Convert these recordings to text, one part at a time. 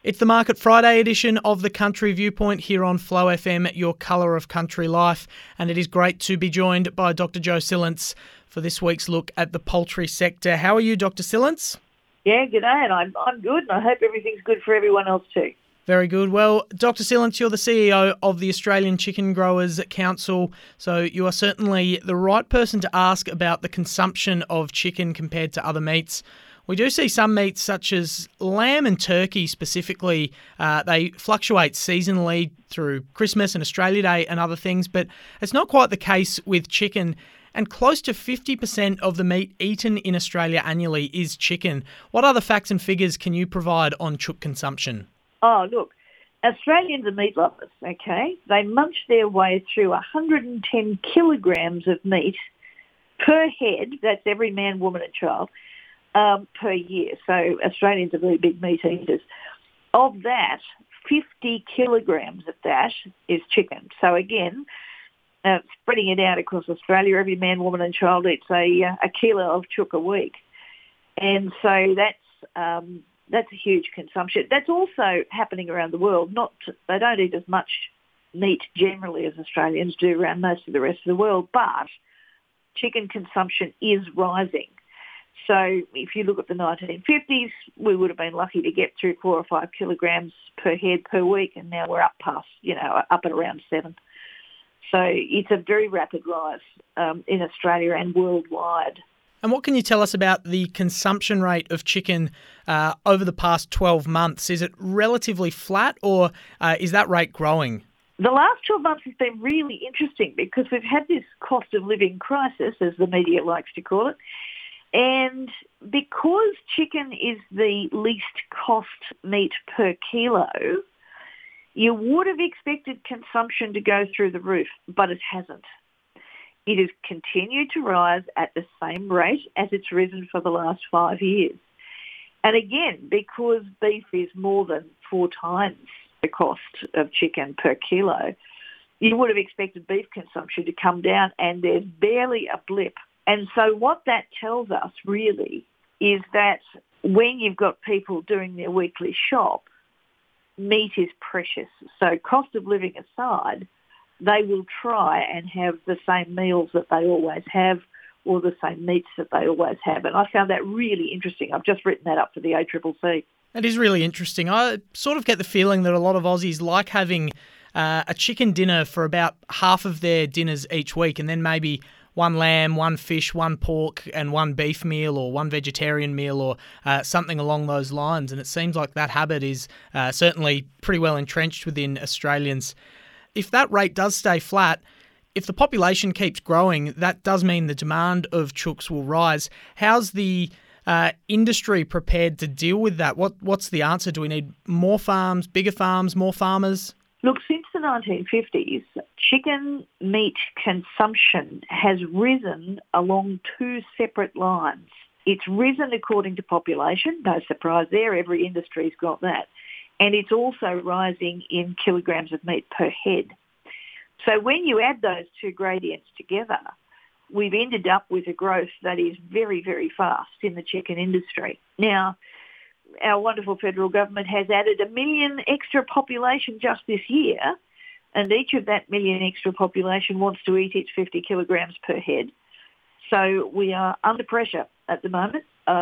It's the Market Friday edition of the Country Viewpoint here on Flow FM, your colour of country life. And it is great to be joined by Dr. Jo Sillence for this week's look at the poultry sector. How are you, Dr. Sillence? Yeah, good day, and I'm good, and I hope everything's good for everyone else too. Very good. Well, Dr. Sillence, you're the CEO of the Australian Chicken Growers Council, so you are certainly the right person to ask about the consumption of chicken compared to other meats. We do see some meats such as lamb and turkey specifically, they fluctuate seasonally through Christmas and Australia Day and other things, but it's not quite the case with chicken. And close to 50% of the meat eaten in Australia annually is chicken. What other facts and figures can you provide on chook consumption? Oh, look, Australians are meat lovers, okay? They munch their way through 110 kilograms of meat per head, that's every man, woman and child, per year. So Australians are very big meat eaters. Of that, 50 kilograms of that is chicken. So again, spreading it out across Australia, every man, woman and child eats a kilo of chook a week. And so that's a huge consumption. That's also happening around the world. They don't eat as much meat generally as Australians do around most of the rest of the world, but chicken consumption is rising. So if you look at the 1950s, we would have been lucky to get through 4 or 5 kilograms per head per week, and now we're up past, up at around 7. So it's a very rapid rise in Australia and worldwide. And what can you tell us about the consumption rate of chicken over the past 12 months? Is it relatively flat, or is that rate growing? The last 12 months has been really interesting because we've had this cost of living crisis, as the media likes to call it. And because chicken is the least cost meat per kilo, you would have expected consumption to go through the roof, but it hasn't. It has continued to rise at the same rate as it's risen for the last 5 years. And again, because beef is more than 4 times the cost of chicken per kilo, you would have expected beef consumption to come down, and there's barely a blip. And so what that tells us really is that when you've got people doing their weekly shop, meat is precious. So cost of living aside, they will try and have the same meals that they always have, or the same meats that they always have. And I found that really interesting. I've just written that up for the ACCC. That is really interesting. I sort of get the feeling that a lot of Aussies like having a chicken dinner for about half of their dinners each week, and then maybe one lamb, one fish, one pork, and one beef meal, or one vegetarian meal, or something along those lines. And it seems like that habit is certainly pretty well entrenched within Australians. If that rate does stay flat, if the population keeps growing, that does mean the demand of chooks will rise. How's the industry prepared to deal with that? What's the answer? Do we need more farms, bigger farms, more farmers? Look, since the 1950s, chicken meat consumption has risen along 2 separate lines. It's risen according to population, no surprise there, every industry's got that. And it's also rising in kilograms of meat per head. So when you add those 2 gradients together, we've ended up with a growth that is very, very fast in the chicken industry. Now, our wonderful federal government has added 1 million extra population just this year, and each of that 1 million extra population wants to eat its 50 kilograms per head. So we are under pressure at the moment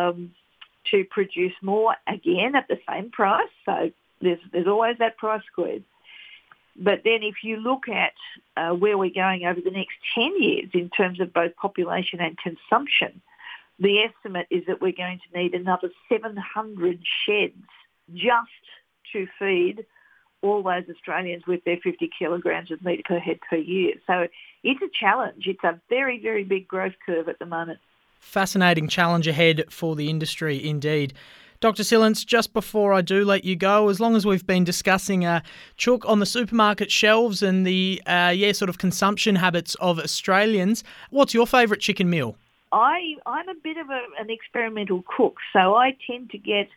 to produce more, again, at the same price. So there's always that price squeeze. But then if you look at where we're going over the next 10 years in terms of both population and consumption, the estimate is that we're going to need another 700 sheds just to feed all those Australians with their 50 kilograms of meat per head per year. So it's a challenge. It's a very, very big growth curve at the moment. Fascinating challenge ahead for the industry indeed. Dr. Sillence, just before I do let you go, as long as we've been discussing chook on the supermarket shelves and the sort of consumption habits of Australians, what's your favourite chicken meal? I'm a bit of an experimental cook, so I tend to get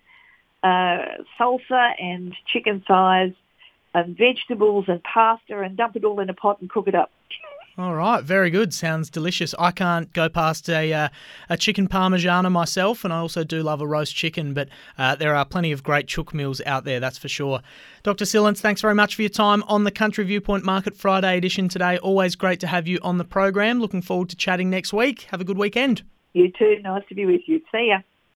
salsa and chicken thighs and vegetables and pasta and dump it all in a pot and cook it up. All right, very good. Sounds delicious. I can't go past a chicken parmigiana myself, and I also do love a roast chicken, but there are plenty of great chook meals out there, that's for sure. Dr. Sillence, thanks very much for your time on the Country Viewpoint Market Friday edition today. Always great to have you on the program. Looking forward to chatting next week. Have a good weekend. You too. Nice to be with you. See ya.